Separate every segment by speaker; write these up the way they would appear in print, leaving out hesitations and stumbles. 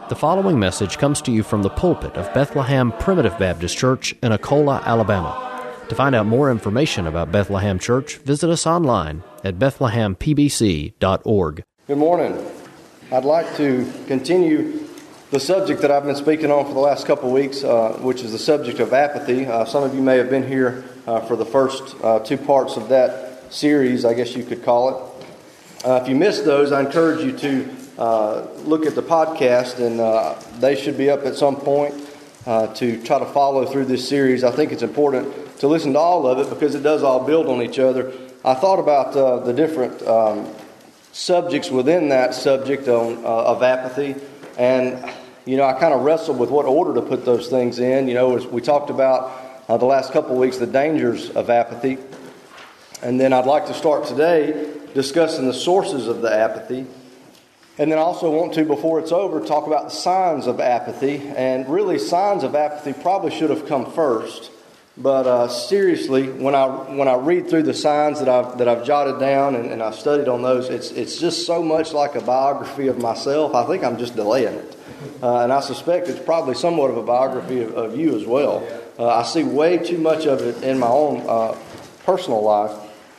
Speaker 1: The following message comes to you from the pulpit of Bethlehem Primitive Baptist Church in Akola, Alabama. To find out more information about Bethlehem Church, visit us online at bethlehempbc.org.
Speaker 2: Good morning. I'd like to continue the subject that I've been speaking on for the last couple of weeks, which is the subject of apathy. Some of you may have been here for the first two parts of that series, I guess you could call it. If you missed those, I encourage you to look at the podcast, and they should be up at some point to try to follow through this series. I think it's important to listen to all of it because it does all build on each other. I thought about the different subjects within that subject of apathy, and I kind of wrestled with what order to put those things in. As we talked about the last couple of weeks, the dangers of apathy, and then I'd like to start today discussing the sources of the apathy. And then I also want to, before it's over, talk about the signs of apathy. And really, signs of apathy probably should have come first. But seriously, when I read through the signs that I've jotted down and I've studied on those, it's just so much like a biography of myself. I think I'm just delaying it. And I suspect it's probably somewhat of a biography of you as well. I see way too much of it in my own personal life.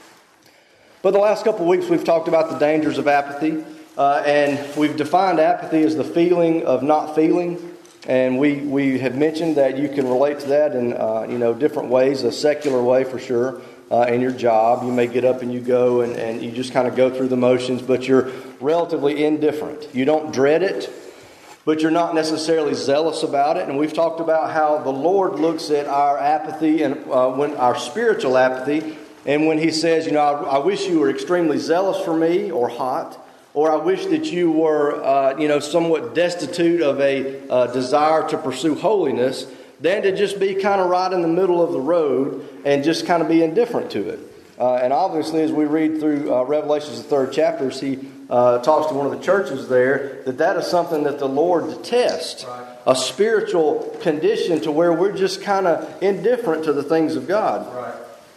Speaker 2: But the last couple of weeks, we've talked about the dangers of apathy. And we've defined apathy as the feeling of not feeling. And we have mentioned that you can relate to that in different ways, a secular way for sure. In your job, you may get up and you go and you just kind of go through the motions, but you're relatively indifferent. You don't dread it, but you're not necessarily zealous about it. And we've talked about how the Lord looks at our apathy and when our spiritual apathy, and when He says, I wish you were extremely zealous for me or hot. Or I wish that you were, somewhat destitute of a desire to pursue holiness, than to just be kind of right in the middle of the road and just kind of be indifferent to it. And obviously, as we read through Revelation's the 3rd chapter, He talks to one of the churches there, that is something that the Lord detests. Right. A spiritual condition to where we're just kind of indifferent to the things of God. Right.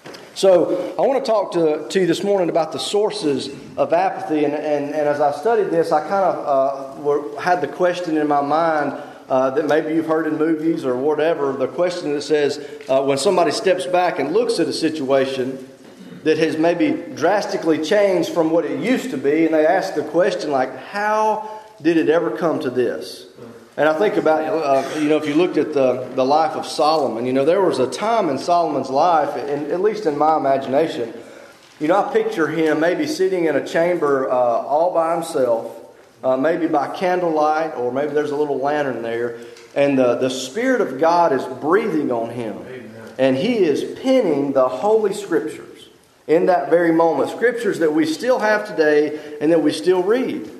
Speaker 2: So I want to talk to you this morning about the sources of apathy, and as I studied this, I kind of had the question in my mind that maybe you've heard in movies or whatever, the question that says, when somebody steps back and looks at a situation that has maybe drastically changed from what it used to be, and they ask the question like, how did it ever come to this? And I think about, if you looked at the life of Solomon, there was a time in Solomon's life, at least in my imagination, I picture him maybe sitting in a chamber all by himself, maybe by candlelight, or maybe there's a little lantern there, and the Spirit of God is breathing on him. Amen. And he is penning the Holy Scriptures in that very moment, Scriptures that we still have today and that we still read.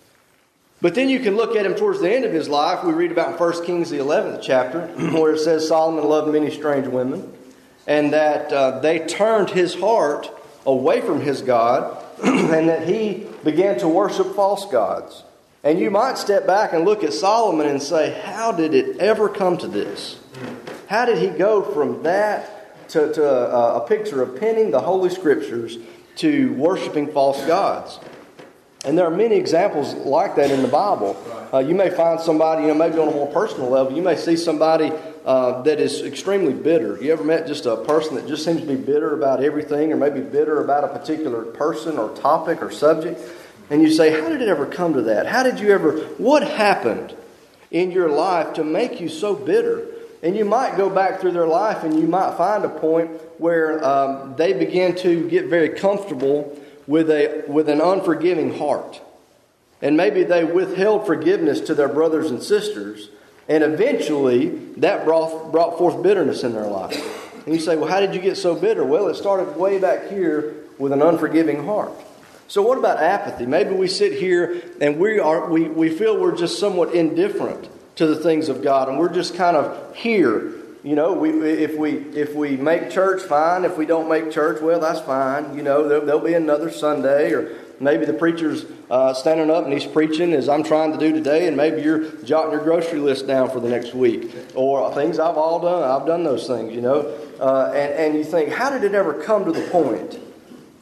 Speaker 2: But then you can look at him towards the end of his life. We read about in 1 Kings, the 11th chapter, where it says Solomon loved many strange women, and that they turned his heart away from his God, and that he began to worship false gods. And you might step back and look at Solomon and say, how did it ever come to this? How did he go from that to a picture of penning the Holy Scriptures to worshiping false gods? And there are many examples like that in the Bible. You may find somebody, maybe on a more personal level, you may see somebody that is extremely bitter. You ever met just a person that just seems to be bitter about everything, or maybe bitter about a particular person or topic or subject? And you say, how did it ever come to that? What happened in your life to make you so bitter? And you might go back through their life and you might find a point where they begin to get very comfortable with an unforgiving heart. And maybe they withheld forgiveness to their brothers and sisters, and eventually that brought forth bitterness in their life. And you say, well, how did you get so bitter? Well, it started way back here with an unforgiving heart. So what about apathy? Maybe we sit here and we feel we're just somewhat indifferent to the things of God, and we're just kind of here. If we make church, fine. If we don't make church, well, that's fine. There'll be another Sunday, or maybe the preacher's standing up and he's preaching as I'm trying to do today, and maybe you're jotting your grocery list down for the next week, or things I've all done. I've done those things, and you think, how did it ever come to the point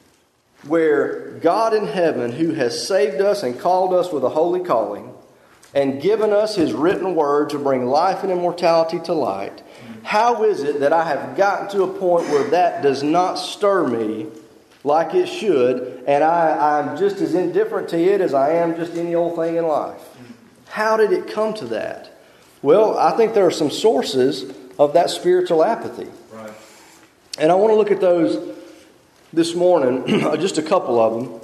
Speaker 2: where God in heaven, who has saved us and called us with a holy calling, and given us His written word to bring life and immortality to light, how is it that I have gotten to a point where that does not stir me like it should, and I'm just as indifferent to it as I am just any old thing in life? How did it come to that? Well, I think there are some sources of that spiritual apathy.
Speaker 3: Right.
Speaker 2: And I want to look at those this morning, just a couple of them.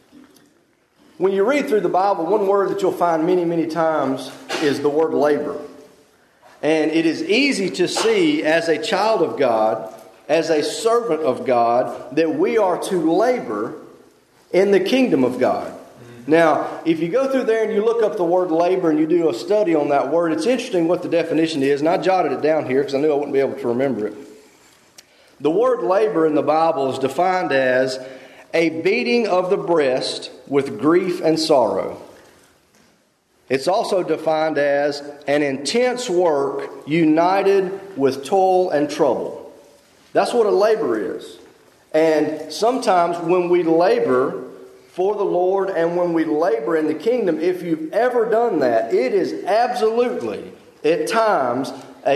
Speaker 2: When you read through the Bible, one word that you'll find many, many times is the word labor. And it is easy to see as a child of God, as a servant of God, that we are to labor in the kingdom of God. Now, if you go through there and you look up the word labor and you do a study on that word, it's interesting what the definition is. And I jotted it down here because I knew I wouldn't be able to remember it. The word labor in the Bible is defined as a beating of the breast with grief and sorrow. It's also defined as an intense work united with toil and trouble. That's what a labor is. And sometimes when we labor for the Lord and when we labor in the kingdom, if you've ever done that, it is absolutely, at times,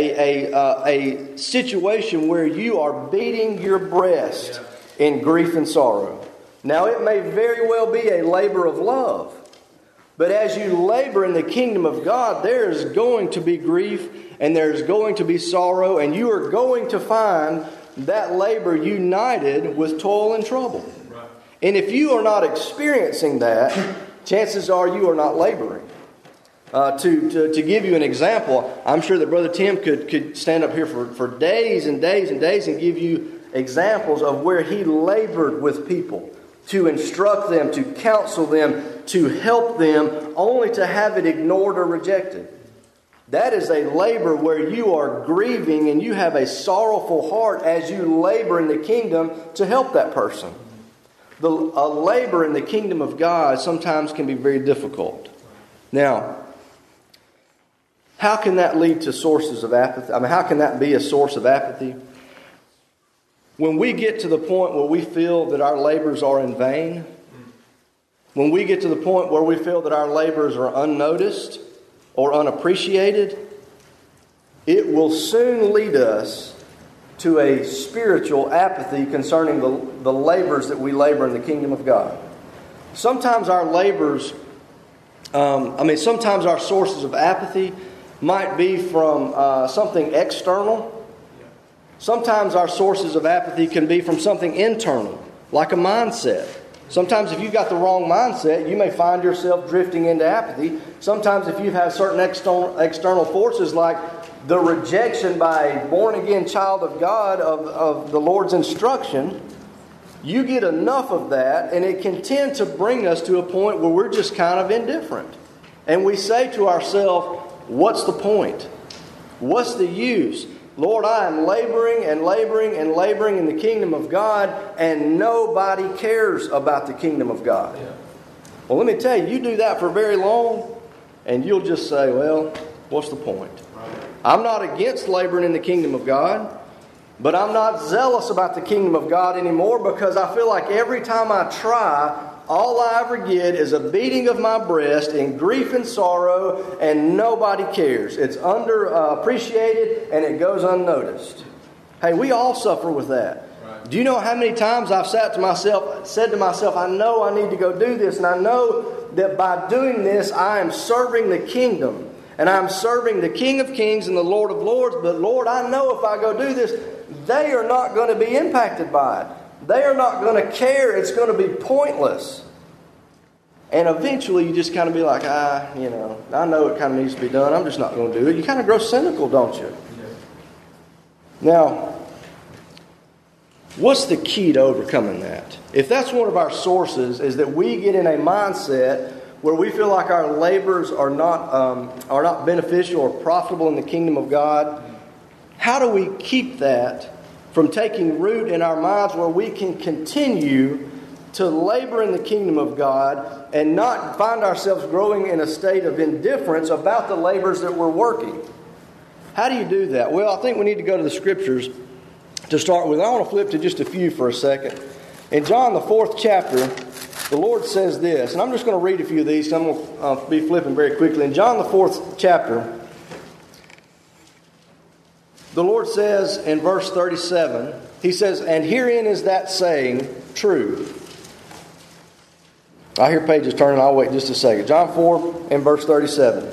Speaker 2: a situation where you are beating your breast in grief and sorrow. Now, it may very well be a labor of love. But as you labor in the kingdom of God, there is going to be grief and there's going to be sorrow, and you are going to find that labor united with toil and trouble. Right. And if you are not experiencing that, chances are you are not laboring. To give you an example, I'm sure that Brother Tim could stand up here for days and days and days and give you examples of where he labored with people to instruct them, to counsel them, to help them, only to have it ignored or rejected. That is a labor where you are grieving and you have a sorrowful heart as you labor in the kingdom to help that person. A labor in the kingdom of God sometimes can be very difficult. Now, how can that lead to sources of apathy? How can that be a source of apathy? When we get to the point where we feel that our labors are in vain, when we get to the point where we feel that our labors are unnoticed or unappreciated, it will soon lead us to a spiritual apathy concerning the labors that we labor in the kingdom of God. Sometimes our labors, sometimes our sources of apathy might be from something external. Sometimes our sources of apathy can be from something internal, like a mindset. Sometimes if you've got the wrong mindset, you may find yourself drifting into apathy. Sometimes if you've had certain external forces like the rejection by a born-again child of God of the Lord's instruction, you get enough of that and it can tend to bring us to a point where we're just kind of indifferent. And we say to ourselves, what's the point? What's the use? Lord, I am laboring and laboring and laboring in the kingdom of God, and nobody cares about the kingdom of God. Yeah. Well, let me tell you, you do that for very long, and you'll just say, well, what's the point? Right. I'm not against laboring in the kingdom of God, but I'm not zealous about the kingdom of God anymore because I feel like every time I try, all I ever get is a beating of my breast in grief and sorrow, and nobody cares. It's underappreciated, and it goes unnoticed. Hey, we all suffer with that. Right. Do you know how many times I've said to myself, I know I need to go do this, and I know that by doing this, I am serving the kingdom, and I'm serving the King of Kings and the Lord of Lords, but Lord, I know if I go do this, they are not going to be impacted by it. They are not going to care. It's going to be pointless. And eventually you just kind of be like, I know it kind of needs to be done. I'm just not going to do it. You kind of grow cynical, don't you? Yeah. Now, what's the key to overcoming that? If that's one of our sources, is that we get in a mindset where we feel like our labors are not beneficial or profitable in the kingdom of God, how do we keep that from taking root in our minds where we can continue to labor in the kingdom of God and not find ourselves growing in a state of indifference about the labors that we're working? How do you do that? Well, I think we need to go to the Scriptures to start with. I want to flip to just a few for a second. In John, the 4th chapter, the Lord says this, and I'm just going to read a few of these. I'm going to be flipping very quickly. In John the 4th chapter, the Lord says in verse 37, He says, "And herein is that saying true." I hear pages turning. I'll wait just a second. John 4 and verse 37.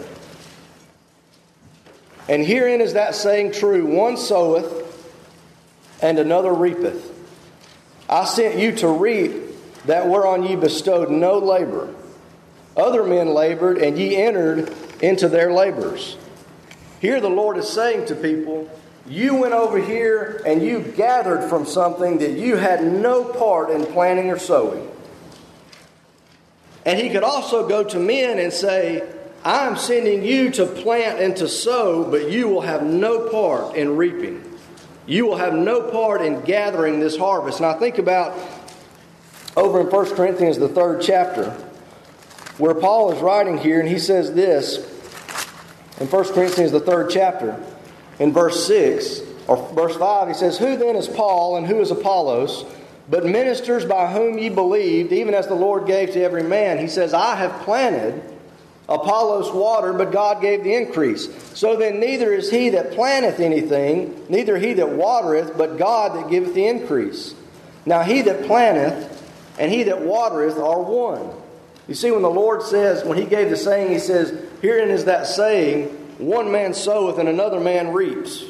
Speaker 2: "And herein is that saying true, one soweth, and another reapeth. I sent you to reap that whereon ye bestowed no labor. Other men labored, and ye entered into their labors." Here the Lord is saying to people, you went over here and you gathered from something that you had no part in planting or sowing. And He could also go to men and say, I'm sending you to plant and to sow, but you will have no part in reaping. You will have no part in gathering this harvest. And I think about over in 1 Corinthians, the 3rd chapter, where Paul is writing here, and he says this in 1 Corinthians, the 3rd chapter, in verse 6 or verse 5, he says, "Who then is Paul and who is Apollos, but ministers by whom ye believed, even as the Lord gave to every man?" He says, "I have planted, Apollos watered, but God gave the increase. So then neither is he that planteth anything, neither he that watereth, but God that giveth the increase. Now he that planteth and he that watereth are one." You see, when the Lord says, when He gave the saying, He says, herein is that saying, one man soweth and another man reaps.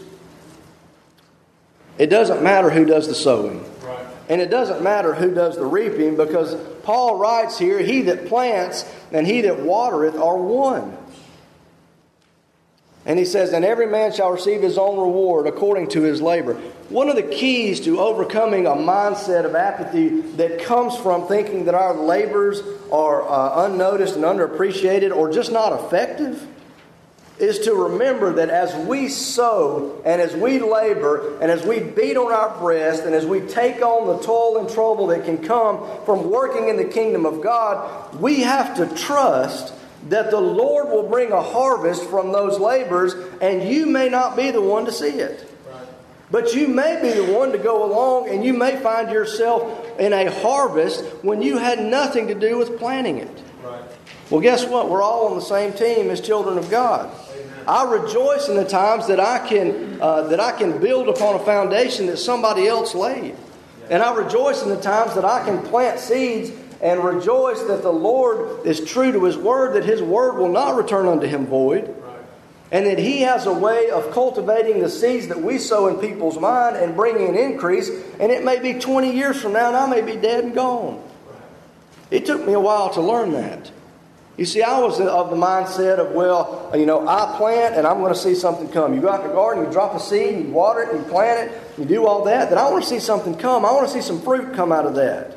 Speaker 2: It doesn't matter who does the sowing. Right. And it doesn't matter who does the reaping, because Paul writes here, he that plants and he that watereth are one. And he says, and every man shall receive his own reward according to his labor. One of the keys to overcoming a mindset of apathy that comes from thinking that our labors are unnoticed and underappreciated or just not effective is to remember that as we sow and as we labor and as we beat on our breast and as we take on the toil and trouble that can come from working in the kingdom of God, we have to trust that the Lord will bring a harvest from those labors, and you may not be the one to see it. Right. But you may be the one to go along, and you may find yourself in a harvest when you had nothing to do with planting it. Right. Well, guess what? We're all on the same team as children of God. Amen. I rejoice in the times that I can build upon a foundation that somebody else laid. Yeah. And I rejoice in the times that I can plant seeds and rejoice that the Lord is true to His Word, that His Word will not return unto Him void. Right. And that He has a way of cultivating the seeds that we sow in people's mind and bringing an increase. And it may be 20 years from now and I may be dead and gone. Right. It took me a while to learn that. You see, I was of the mindset of, I plant and I'm going to see something come. You go out in the garden, you drop a seed, you water it, you plant it, you do all that. Then I want to see something come. I want to see some fruit come out of that.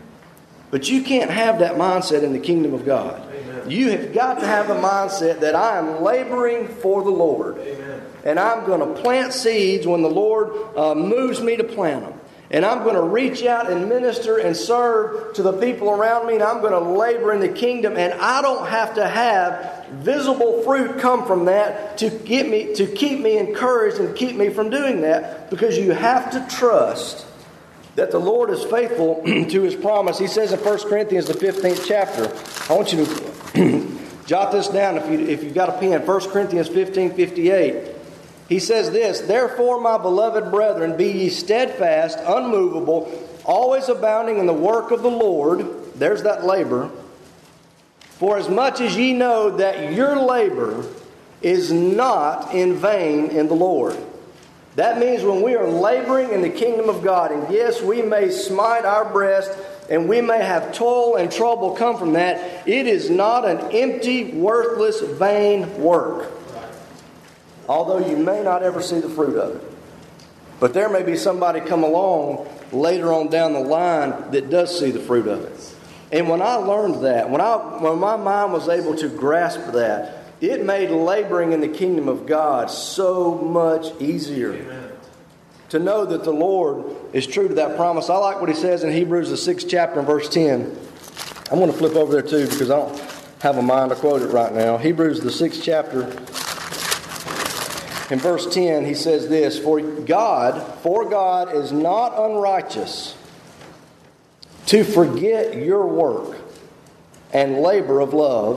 Speaker 2: But you can't have that mindset in the kingdom of God. Amen. You have got to have a mindset that I am laboring for the Lord. Amen. And I'm going to plant seeds when the Lord moves me to plant them. And I'm going to reach out and minister and serve to the people around me. And I'm going to labor in the kingdom. And I don't have to have visible fruit come from that to keep me encouraged and keep me from doing that. Because you have to trust that the Lord is faithful to His promise. He says in 1 Corinthians, the 15th chapter, I want you to jot this down if you've got a pen. 1 Corinthians 15:58. He says this, "Therefore, my beloved brethren, be ye steadfast, unmovable, always abounding in the work of the Lord." There's that labor. "For as much as ye know that your labor is not in vain in the Lord." That means when we are laboring in the kingdom of God, and yes, we may smite our breast and we may have toil and trouble come from that, it is not an empty, worthless, vain work. Although you may not ever see the fruit of it. But there may be somebody come along later on down the line that does see the fruit of it. And when I learned that, when my mind was able to grasp that, it made laboring in the kingdom of God so much easier. Amen. To know that the Lord is true to that promise. I like what He says in Hebrews, the 6th chapter, and verse 10. I'm going to flip over there too because I don't have a mind to quote it right now. Hebrews, the 6th chapter, in verse 10, he says this, For God is not unrighteous to forget your work and labor of love,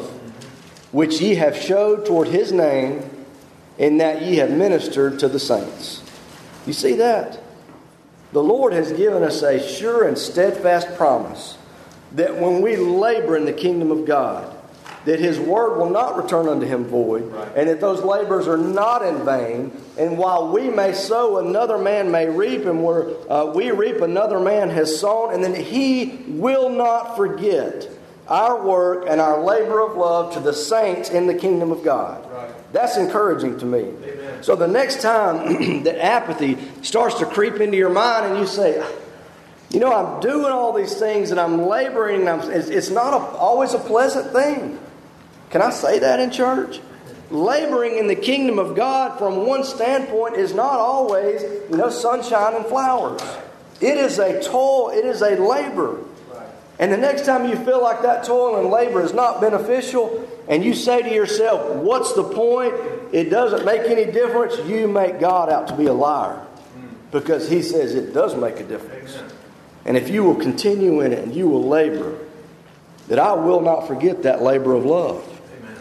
Speaker 2: which ye have showed toward his name, in that ye have ministered to the saints. You see that? The Lord has given us a sure and steadfast promise that when we labor in the kingdom of God, that his word will not return unto him void, and that those labors are not in vain. And while we may sow, another man may reap, and we reap, another man has sown, and then he will not forget our work and our labor of love to the saints in the kingdom of God. Right. That's encouraging to me. Amen. So the next time that apathy starts to creep into your mind and you say, you know, I'm doing all these things and I'm laboring, and it's not always a pleasant thing. Can I say that in church? Laboring in the kingdom of God from one standpoint is not always, sunshine and flowers. It is a toil. It is a labor. And the next time you feel like that toil and labor is not beneficial, and you say to yourself, what's the point? It doesn't make any difference. You make God out to be a liar. Because he says it does make a difference. Amen. And if you will continue in it and you will labor, that I will not forget that labor of love. Amen.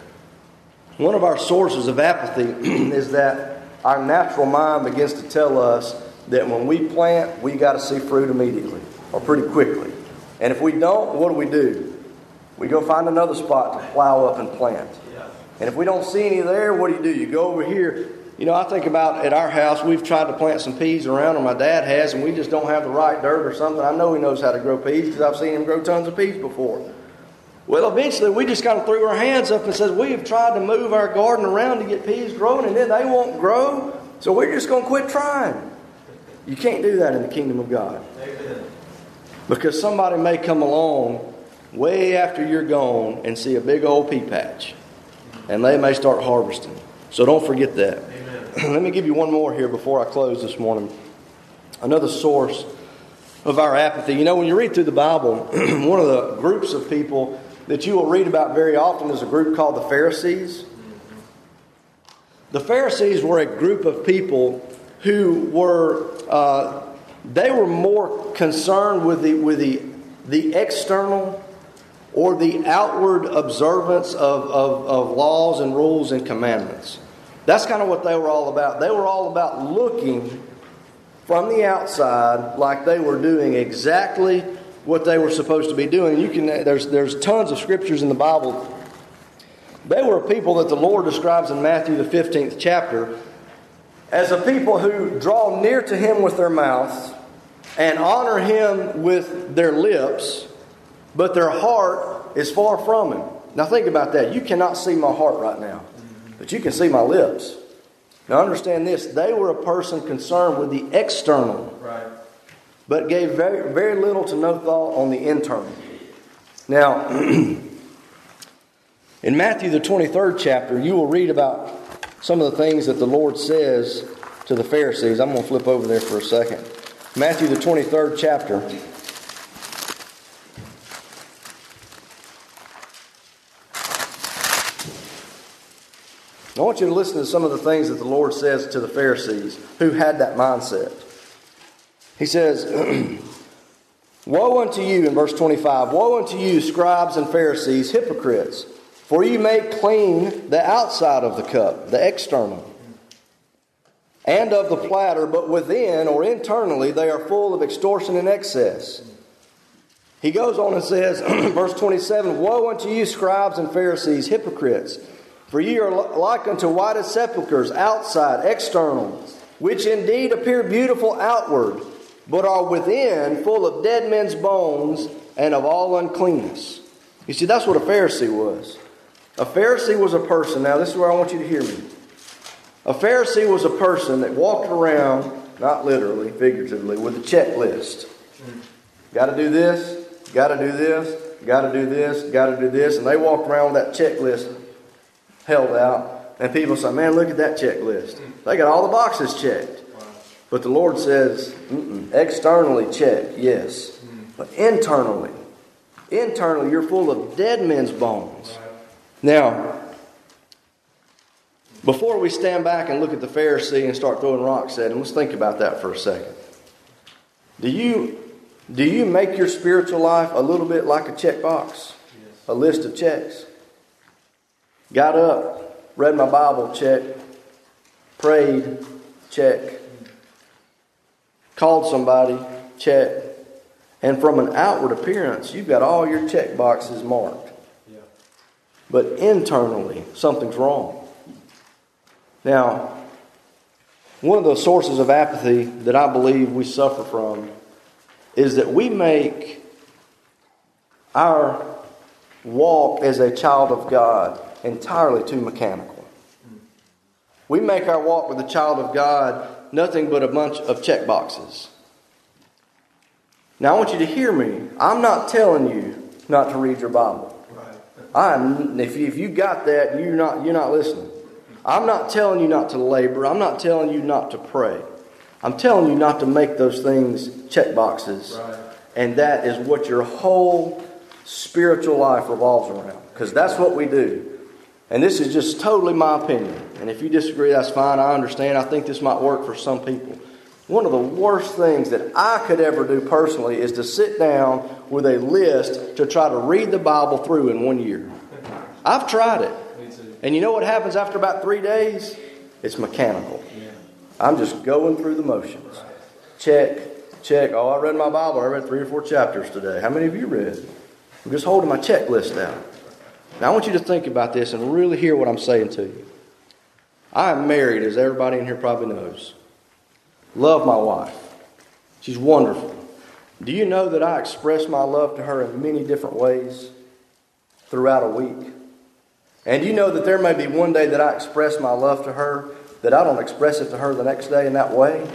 Speaker 2: One of our sources of apathy is that our natural mind begins to tell us that when we plant, we got to see fruit immediately or pretty quickly. And if we don't, what do? We go find another spot to plow up and plant. And if we don't see any there, what do? You go over here. I think about at our house, we've tried to plant some peas around, or my dad has, and we just don't have the right dirt or something. I know he knows how to grow peas because I've seen him grow tons of peas before. Well, eventually we just kind of threw our hands up and said, we have tried to move our garden around to get peas growing, and then they won't grow, so we're just going to quit trying. You can't do that in the kingdom of God. Amen. Because somebody may come along way after you're gone and see a big old pea patch. And they may start harvesting. So don't forget that. Amen. Let me give you one more here before I close this morning. Another source of our apathy. When you read through the Bible, one of the groups of people that you will read about very often is a group called the Pharisees. The Pharisees were a group of people who were... they were more concerned with the external or the outward observance of laws and rules and commandments. That's kind of what they were all about. They were all about looking from the outside like they were doing exactly what they were supposed to be doing. There's tons of scriptures in the Bible. They were a people that the Lord describes in Matthew the 15th chapter as a people who draw near to Him with their mouths and honor Him with their lips, but their heart is far from Him. Now think about that. You cannot see my heart right now, but you can see my lips. Now understand this. They were a person concerned with the external, right, but gave very, very little to no thought on the internal. Now, in Matthew the 23rd chapter, you will read about some of the things that the Lord says to the Pharisees. I'm going to flip over there for a second. Matthew the 23rd chapter. I want you to listen to some of the things that the Lord says to the Pharisees who had that mindset. He says, Woe unto you, in verse 25, Woe unto you, scribes and Pharisees, hypocrites! For you make clean the outside of the cup, the external, and of the platter, but within or internally they are full of extortion and excess. He goes on and says, verse 27, Woe unto you, scribes and Pharisees, hypocrites! For ye are like unto whited sepulchres, outside, external, which indeed appear beautiful outward, but are within full of dead men's bones and of all uncleanness. You see, that's what a Pharisee was. A Pharisee was a person, now this is where I want you to hear me. A Pharisee was a person that walked around, not literally, figuratively, with a checklist. Got to do this, got to do this, got to do this, got to do this. And they walked around with that checklist held out. And people say, man, look at that checklist. They got all the boxes checked. But the Lord says, externally check, yes. But internally you're full of dead men's bones. Now, before we stand back and look at the Pharisee and start throwing rocks at him, let's think about that for a second. Do you Do you make your spiritual life a little bit like a checkbox? A list of checks? Got up, read my Bible, check. Prayed, check. Called somebody, check. And from an outward appearance, you've got all your check boxes marked. Yeah. But internally, something's wrong. Now, one of the sources of apathy that I believe we suffer from is that we make our walk as a child of God entirely too mechanical. We make our walk with the child of God nothing but a bunch of check boxes. Now I want you to hear me. I'm not telling you not to read your Bible. If you got that, you're not listening. I'm not telling you not to labor. I'm not telling you not to pray. I'm telling you not to make those things check boxes. Right. And that is what your whole spiritual life revolves around. Because that's what we do. And this is just totally my opinion. And if you disagree, that's fine. I understand. I think this might work for some people. One of the worst things that I could ever do personally is to sit down with a list to try to read the Bible through in 1 year. I've tried it. And you know what happens after about 3 days? It's mechanical. I'm just going through the motions. Check. Oh, I read my Bible. I read 3 or 4 chapters today. How many of you read? I'm just holding my checklist out. Now I want you to think about this and really hear what I'm saying to you. I am married, as everybody in here probably knows. Love my wife. She's wonderful. Do you know that I express my love to her in many different ways throughout a week? And do you know that there may be one day that I express my love to her that I don't express it to her the next day in that way?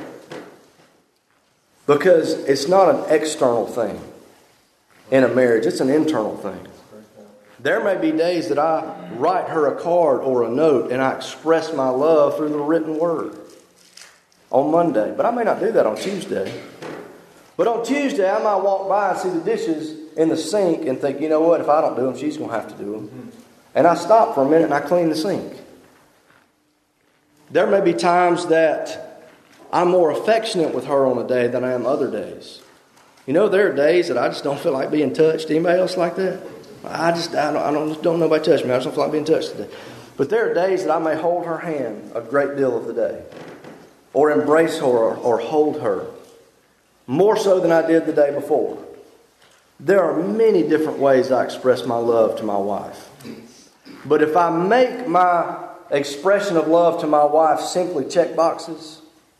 Speaker 2: Because it's not an external thing in a marriage. It's an internal thing. There may be days that I write her a card or a note and I express my love through the written word on Monday. But I may not do that on Tuesday. But on Tuesday, I might walk by and see the dishes in the sink and think, you know what, if I don't do them, she's going to have to do them. And I stop for a minute and I clean the sink. There may be times that I'm more affectionate with her on a day than I am other days. You know, there are days that I just don't feel like being touched. Anybody else like that? I don't nobody touch me. I just don't feel like being touched today. But there are days that I may hold her hand a great deal of the day. Or embrace her or hold her. More so than I did the day before. There are many different ways I express my love to my wife. But if I make my expression of love to my wife simply check boxes,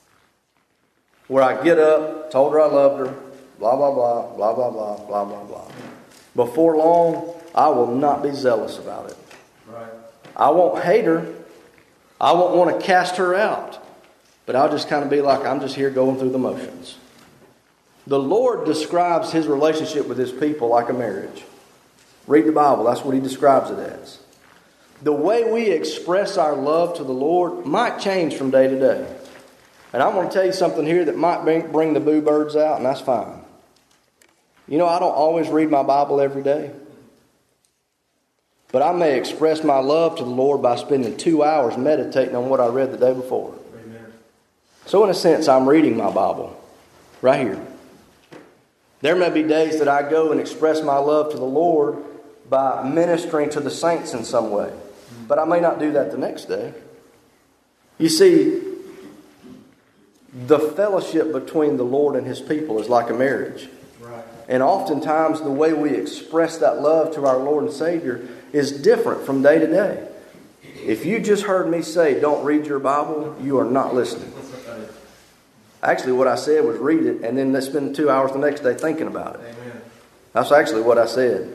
Speaker 2: where I get up, told her I loved her, blah, blah, blah, blah, blah, blah, blah, blah, blah. Before long, I will not be zealous about it. Right. I won't hate her. I won't want to cast her out. But I'll just kind of be like, I'm just here going through the motions. The Lord describes His relationship with His people like a marriage. Read the Bible. That's what He describes it as. The way we express our love to the Lord might change from day to day. And I'm going to tell you something here that might bring the boo birds out, and that's fine. You know, I don't always read my Bible every day. But I may express my love to the Lord by spending 2 hours meditating on what I read the day before. Amen. So in a sense, I'm reading my Bible right here. There may be days that I go and express my love to the Lord by ministering to the saints in some way. But I may not do that the next day. You see, the fellowship between the Lord and His people is like a marriage. Right. And oftentimes the way we express that love to our Lord and Savior is different from day to day. If you just heard me say, don't read your Bible, you are not listening. Actually, what I said was read it and then let's spend 2 hours the next day thinking about it. Amen. That's actually what I said.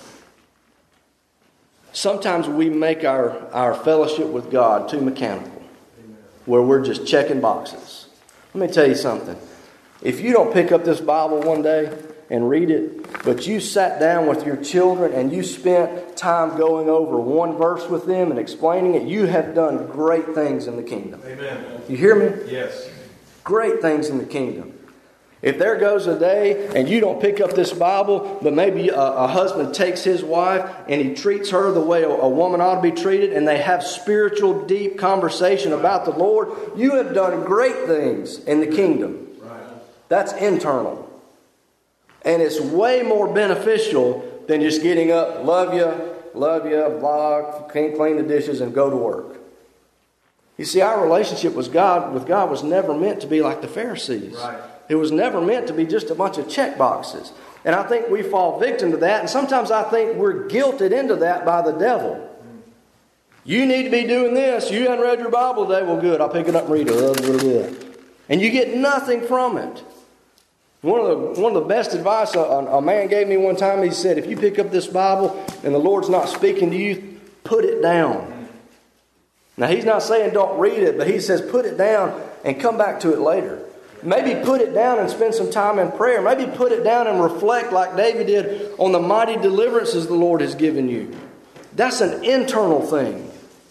Speaker 2: Sometimes we make our fellowship with God too mechanical, where we're just checking boxes. Let me tell you something. If you don't pick up this Bible one day and read it, but you sat down with your children and you spent time going over one verse with them and explaining it, you have done great things in the kingdom. Amen. You hear me? Yes. Great things in the kingdom. If there goes a day and you don't pick up this Bible, but maybe a husband takes his wife and he treats her the way a woman ought to be treated, and they have spiritual, deep conversation about the Lord, you have done great things in the kingdom. Right. That's internal. And it's way more beneficial than just getting up, love you, blah, clean the dishes, and go to work. You see, our relationship with God was never meant to be like the Pharisees.
Speaker 3: Right.
Speaker 2: It was never meant to be just a bunch of check boxes. And I think we fall victim to that. And sometimes I think we're guilted into that by the devil. You need to be doing this. You haven't read your Bible today. Well, good. I'll pick it up and read it. And you get nothing from it. One of the best advice a man gave me one time, he said, if you pick up this Bible and the Lord's not speaking to you, put it down. Now, he's not saying don't read it, but he says put it down and come back to it later. Maybe put it down and spend some time in prayer. Maybe put it down and reflect like David did on the mighty deliverances the Lord has given you. That's an internal thing.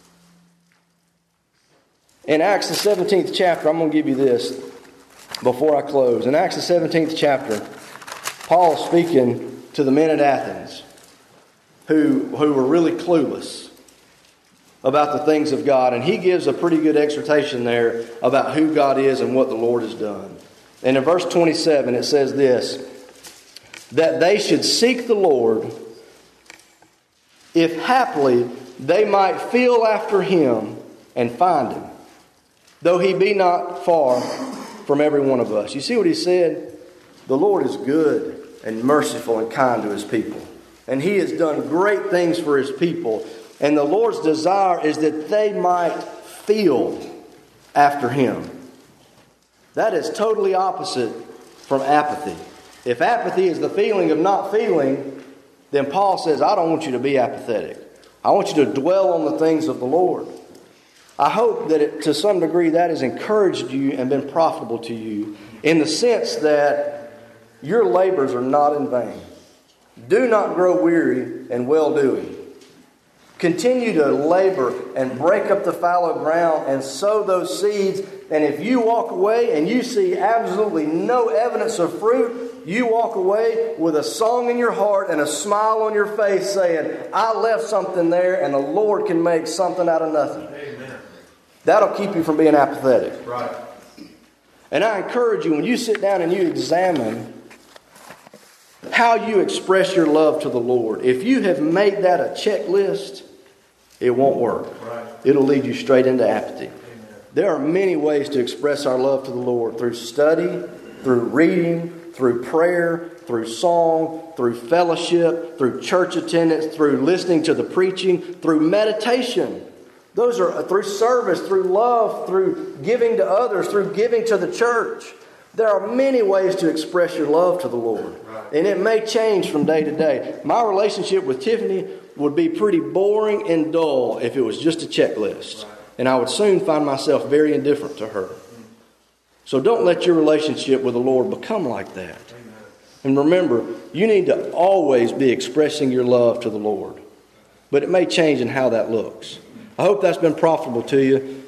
Speaker 2: In Acts the 17th chapter, I'm going to give you this before I close. In Acts the 17th chapter, Paul's speaking to the men at Athens who were really clueless about the things of God. And he gives a pretty good exhortation there about who God is and what the Lord has done. And in verse 27 it says this, that they should seek the Lord if haply they might feel after Him and find Him, though He be not far from every one of us. You see what he said? The Lord is good and merciful and kind to His people. And He has done great things for His people. And the Lord's desire is that they might feel after Him. That is totally opposite from apathy. If apathy is the feeling of not feeling, then Paul says, I don't want you to be apathetic. I want you to dwell on the things of the Lord. I hope that to some degree that has encouraged you and been profitable to you in the sense that your labors are not in vain. Do not grow weary in well-doing. Continue to labor and break up the fallow ground and sow those seeds. And if you walk away and you see absolutely no evidence of fruit, you walk away with a song in your heart and a smile on your face saying, I left something there and the Lord can make something out of nothing.
Speaker 3: Amen.
Speaker 2: That'll keep you from being apathetic.
Speaker 3: Right.
Speaker 2: And I encourage you, when you sit down and you examine how you express your love to the Lord, if you have made that a checklist, it won't work.
Speaker 3: Right.
Speaker 2: It'll lead you straight into apathy.
Speaker 3: Amen.
Speaker 2: There are many ways to express our love to the Lord. Through study, through reading, through prayer, through song, through fellowship, through church attendance, through listening to the preaching, through meditation. Those are through service, through love, through giving to others, through giving to the church. There are many ways to express your love to the Lord.
Speaker 3: Right.
Speaker 2: And it may change from day to day. My relationship with Tiffany would be pretty boring and dull if it was just a checklist.
Speaker 3: Right.
Speaker 2: And I would soon find myself very indifferent to her. So don't let your relationship with the Lord become like that.
Speaker 3: Amen.
Speaker 2: And remember, you need to always be expressing your love to the Lord. But it may change in how that looks. I hope that's been profitable to you.